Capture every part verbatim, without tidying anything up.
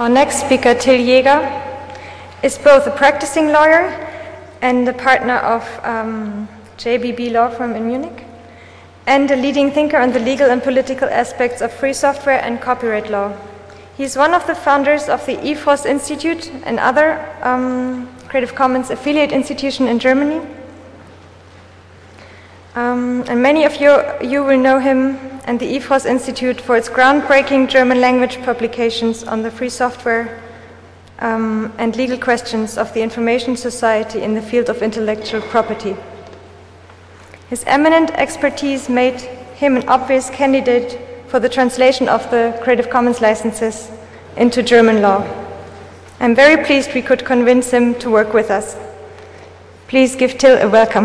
Our next speaker, Till Jäger, is both a practicing lawyer and a partner of um, J B B Law Firm in Munich, and a leading thinker on the legal and political aspects of free software and copyright law. He is one of the founders of the E F O S Institute and other um, Creative Commons affiliate institution in Germany. Um, and many of you, you will know him and the E F O S Institute for its groundbreaking German language publications on the free software um, and legal questions of the information society in the field of intellectual property. His eminent expertise made him an obvious candidate for the translation of the Creative Commons licenses into German law. I'm very pleased we could convince him to work with us. Please give Till a welcome.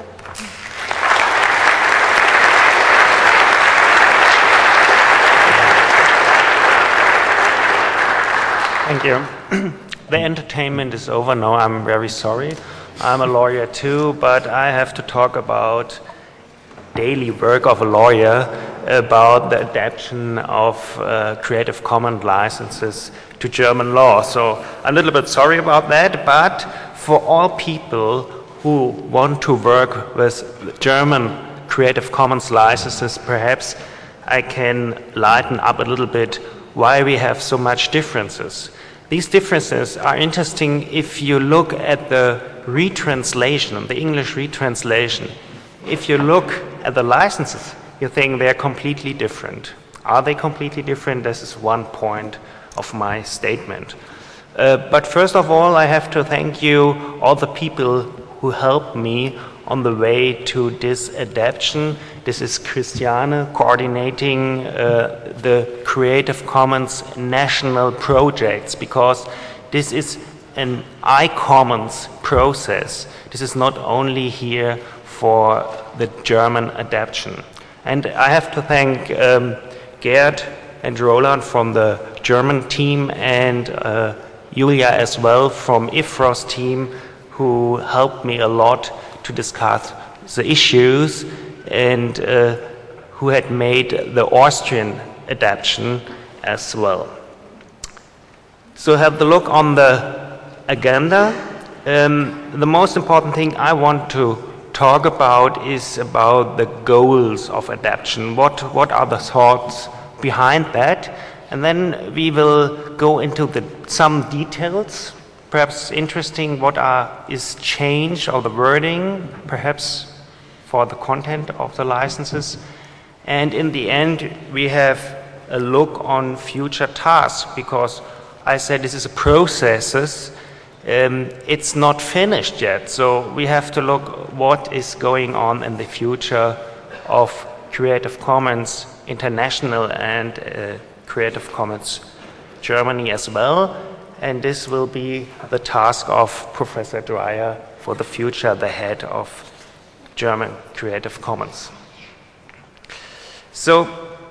Thank you. The entertainment is over now. I'm very sorry. I'm a lawyer too, but I have to talk about daily work of a lawyer, about the adaptation of uh, Creative Commons licenses to German law. So I'm a little bit sorry about that, but for all people who want to work with German Creative Commons licenses, perhaps I can lighten up a little bit why we have so much differences. These differences are interesting if you look at the retranslation, the English retranslation. If you look at the licenses, you think they're completely different. Are they completely different? This is one point of my statement. Uh, but first of all, I have to thank you, all the people who helped me on the way to this adaptation. This is Christiane coordinating uh, the Creative Commons national projects, because this is an iCommons process. This is not only here for the German adaptation. And I have to thank um, Gerd and Roland from the German team and uh, Julia as well from I F R O S team, who helped me a lot to discuss the issues and uh, who had made the Austrian adaptation as well. So have the look on the agenda. Um, the most important thing I want to talk about is about the goals of adaptation. What, what are the thoughts behind that? And then we will go into the, some details. Perhaps interesting what are, is changed or the wording, perhaps for the content of the licenses. And in the end, we have a look on future tasks, because I said this is a process. Um, it's not finished yet, so we have to look what is going on in the future of Creative Commons International and uh, Creative Commons Germany as well. And this will be the task of Professor Dreyer for the future, the head of German Creative Commons. So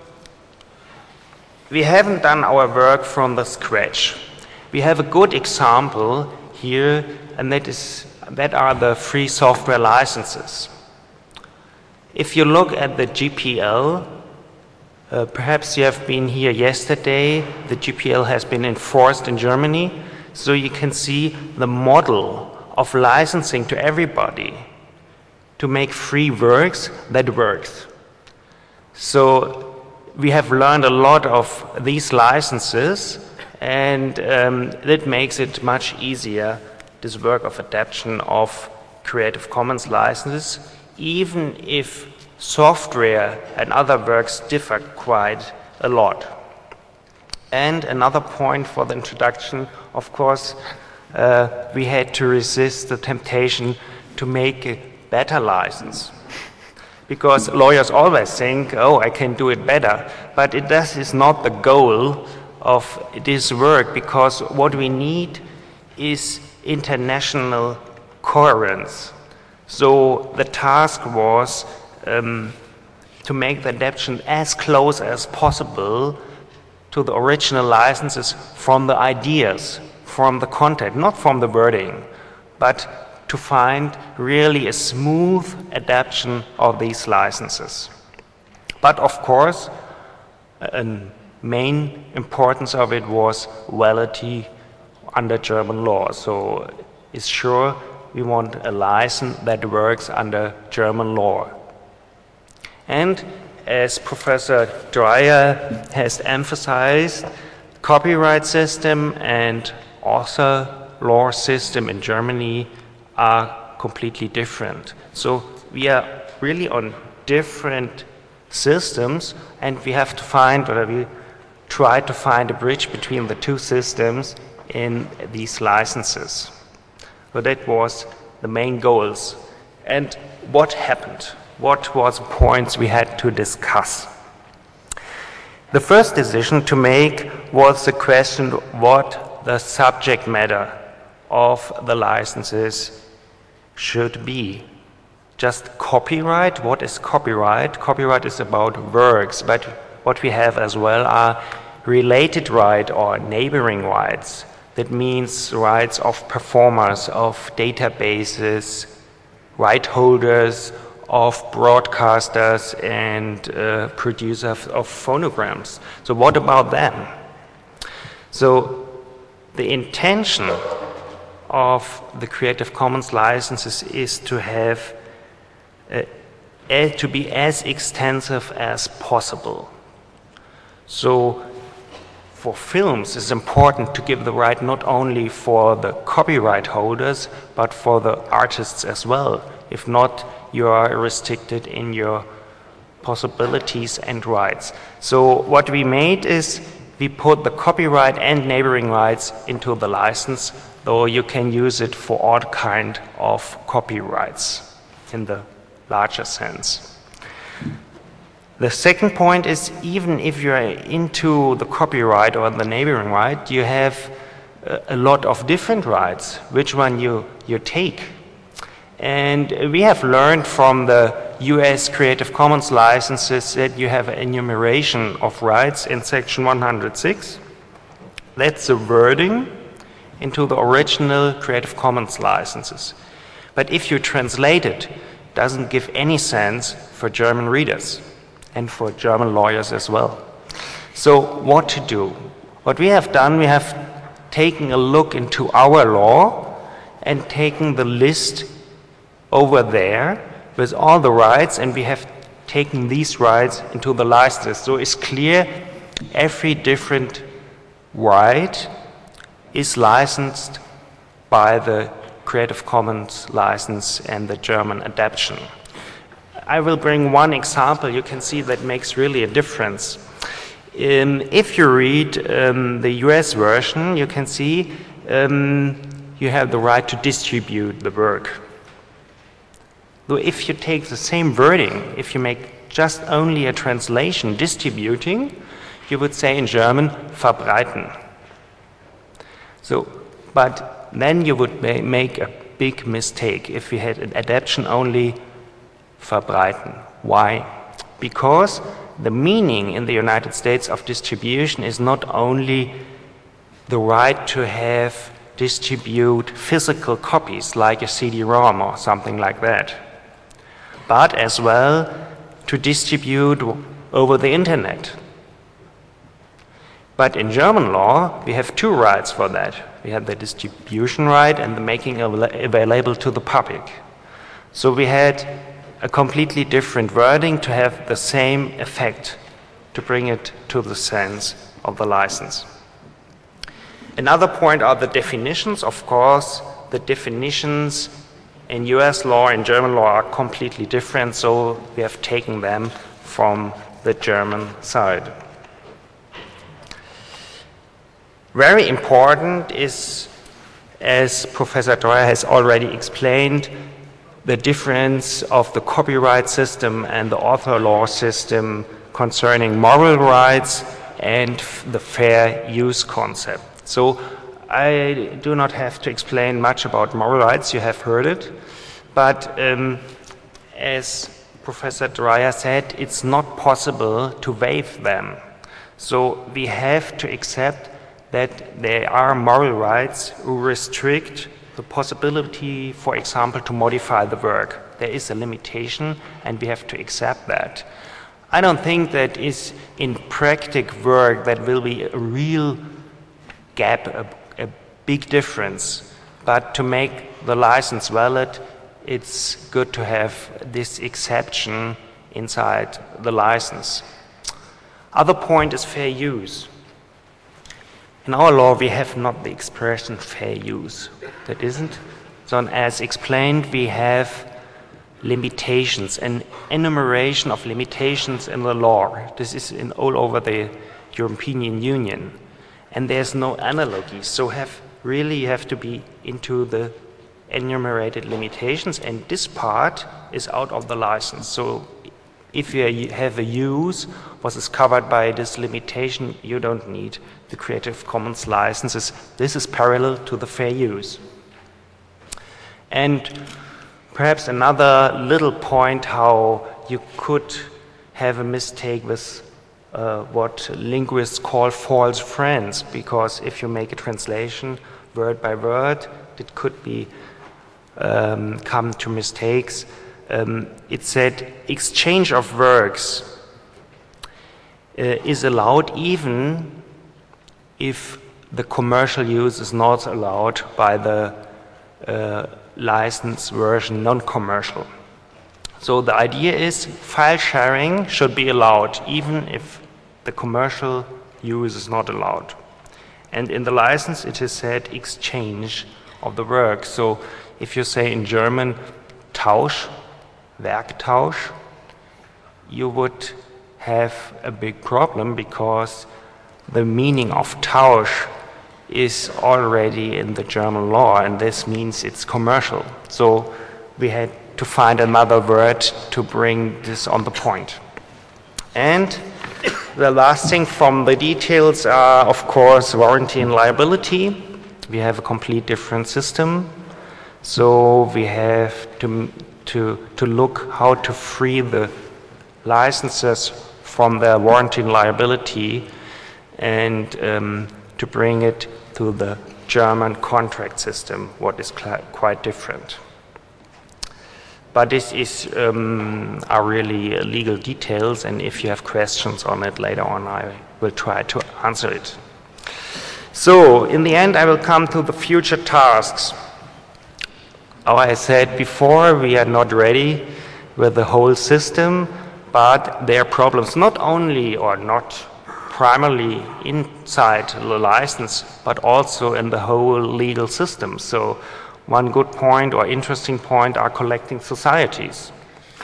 we haven't done our work from the scratch. We have a good example here, and that is that are the free software licenses. If you look at the G P L, Uh, perhaps you have been here yesterday. The G P L has been enforced in Germany, so you can see the model of licensing to everybody to make free works that works. So we have learned a lot of these licenses, and um, that makes it much easier, this work of adaptation of Creative Commons licenses, even if software and other works differ quite a lot. And another point for the introduction, of course, uh, we had to resist the temptation to make a better license. Because lawyers always think, oh, I can do it better. But it does, is not the goal of this work, because what we need is international coherence. So the task was Um, to make the adaptation as close as possible to the original licenses from the ideas, from the content, not from the wording, but to find really a smooth adaptation of these licenses. But of course, a main importance of it was validity under German law. So it's sure we want a license that works under German law. And as Professor Dreyer has emphasized, copyright system and author law system in Germany are completely different. So we are really on different systems, and we have to find, or we try to find a bridge between the two systems in these licenses. So that was the main goals. And what happened? What was the points we had to discuss? The first decision to make was the question what the subject matter of the licenses should be. Just copyright? What is copyright? Copyright is about works, but what we have as well are related rights or neighboring rights. That means rights of performers, of databases, right holders, of broadcasters and uh, producers of phonograms. So what about them? So the intention of the Creative Commons licenses is to have uh, to be as extensive as possible. So for films, it's important to give the right not only for the copyright holders, but for the artists as well. If not, you are restricted in your possibilities and rights. So what we made is we put the copyright and neighboring rights into the license, though you can use it for all kind of copyrights in the larger sense. The second point is, even if you're into the copyright or the neighboring right, you have a lot of different rights, which one you, you take. And we have learned from the U S Creative Commons licenses that you have an enumeration of rights in section one hundred six. That's the wording into the original Creative Commons licenses. But if you translate it, it doesn't give any sense for German readers and for German lawyers as well. So what to do? What we have done, we have taken a look into our law and taken the list over there with all the rights, and we have taken these rights into the licenses. So it's clear every different right is licensed by the Creative Commons license and the German adaptation. I will bring one example. You can see that makes really a difference. Um, if you read um, the U S version, you can see um, you have the right to distribute the work. So if you take the same wording, if you make just only a translation, distributing, you would say in German, verbreiten. So, but then you would ma make a big mistake if you had an adaptation only verbreiten. Why? Because the meaning in the United States of distribution is not only the right to have distribute physical copies like a C D ROM or something like that, but as well to distribute over the internet. But in German law, we have two rights for that. We have the distribution right and the making available to the public. So we had a completely different wording to have the same effect, to bring it to the sense of the license. Another point are the definitions. Of course, the definitions in U S law and German law are completely different, so we have taken them from the German side. Very important is, as Professor Dreyer has already explained, the difference of the copyright system and the author law system concerning moral rights and the fair use concept. So I do not have to explain much about moral rights, you have heard it, but um, as Professor Dreyer said, it's not possible to waive them. So we have to accept that there are moral rights who restrict the possibility, for example, to modify the work. There is a limitation and we have to accept that. I don't think that is in practical work that will be a real gap, a, a big difference. But to make the license valid, it's good to have this exception inside the license. Other point is fair use. In our law, we have not the expression fair use. That isn't. So as explained, we have limitations, an enumeration of limitations in the law. This is in all over the European Union. And there's no analogy. So have really you have to be into the enumerated limitations, and this part is out of the license. So if you have a use what is covered by this limitation, you don't need the Creative Commons licenses. This is parallel to the fair use. And perhaps another little point how you could have a mistake with uh, what linguists call false friends, because if you make a translation word by word, it could be um, come to mistakes. Um, it said exchange of works uh, is allowed even if the commercial use is not allowed by the uh, license version non-commercial. So the idea is file sharing should be allowed even if the commercial use is not allowed. And in the license it is said exchange of the work. So if you say in German Tausch, Werktausch, you would have a big problem because the meaning of Tausch is already in the German law, and this means it's commercial. So we had to find another word to bring this on the point. And the last thing from the details are, of course, warranty and liability. We have a complete different system. So we have to, to, to look how to free the licenses from their warranty and liability, and um, to bring it to the German contract system, what is quite different. But this is um, are really uh, legal details, and if you have questions on it later on, I will try to answer it. So, in the end, I will come to the future tasks. As I said before, we are not ready with the whole system, but there are problems not only or not primarily inside the license, but also in the whole legal system. So one good point or interesting point are collecting societies.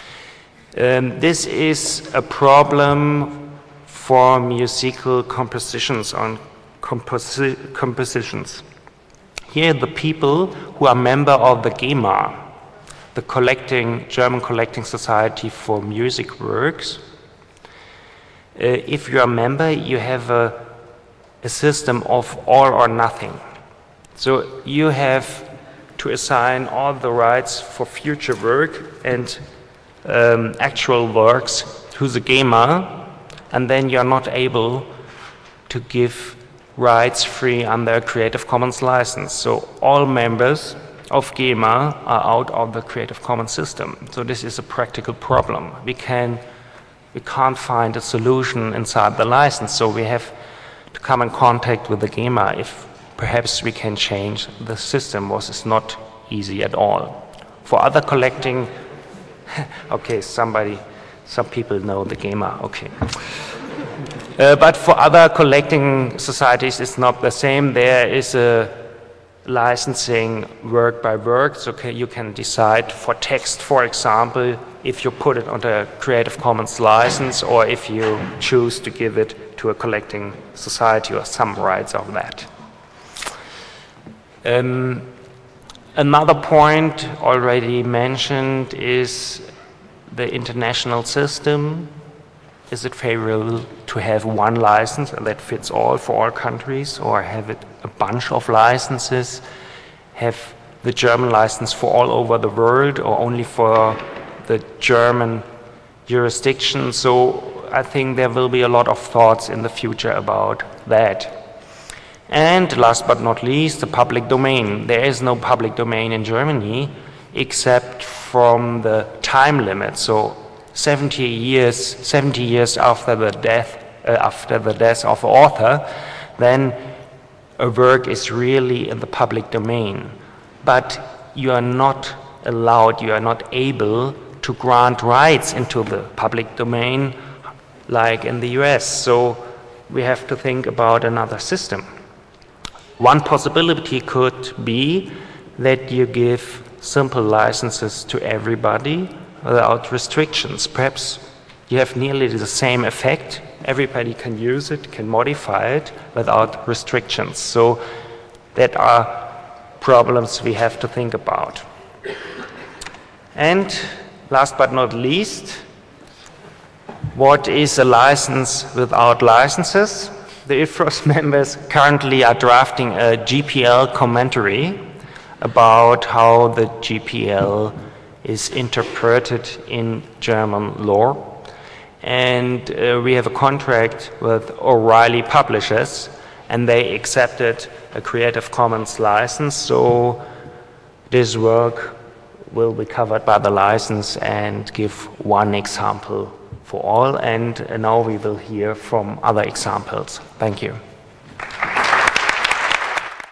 Um, this is a problem for musical compositions on composi compositions. Here the people who are member of the GEMA, the collecting German Collecting Society for Music Works, Uh, if you're a member, you have a, a system of all or nothing. So you have to assign all the rights for future work and um, actual works to the GEMA, and then you're not able to give rights free under a Creative Commons license. So all members of GEMA are out of the Creative Commons system. So this is a practical problem. We can We can't find a solution inside the license, so we have to come in contact with the GEMA if perhaps we can change the system, which is not easy at all. For other collecting, okay, somebody, some people know the GEMA, okay. Uh, but for other collecting societies, it's not the same. There is a licensing work by work, so you can decide for text, for example, if you put it on a Creative Commons license or if you choose to give it to a collecting society or some rights of that. Um, another point already mentioned is the international system. Is it favorable to have one license that fits all for all countries, or have it a bunch of licenses? Have the German license for all over the world or only for the German jurisdiction? So I think there will be a lot of thoughts in the future about that. And last but not least, the public domain. There is no public domain in Germany except from the time limit. So seventy years, seventy years after the death, uh, after the death of the author, then a work is really in the public domain. But you are not allowed, you are not able to grant rights into the public domain like in the U S. So we have to think about another system. One possibility could be that you give simple licenses to everybody without restrictions. Perhaps you have nearly the same effect. Everybody can use it, can modify it without restrictions. So that are problems we have to think about. And last but not least, what is a license without licenses? The I F R O S members currently are drafting a G P L commentary about how the G P L is interpreted in German law. And uh, we have a contract with O'Reilly Publishers, and they accepted a Creative Commons license, so this work will be covered by the license and give one example for all, and now we will hear from other examples. Thank you.